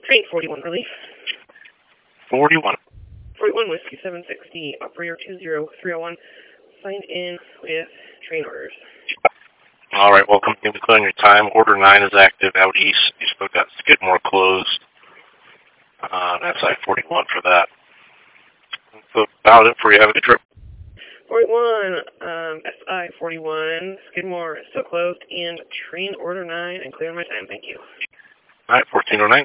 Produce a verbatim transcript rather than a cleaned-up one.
Train forty-one, relief. forty-one. forty-one, Whiskey seven sixty, operator two zero three oh one, signed in with train orders. All right, welcome to clearing your time. Order nine is active out east. You still got Skidmore closed. Uh, that's I forty-one for that. That's about it for you. Have a good trip. forty-one, um, S I forty-one, Skidmore is still closed, and train order nine, and clearing my time. Thank you. All right, fourteen oh nine.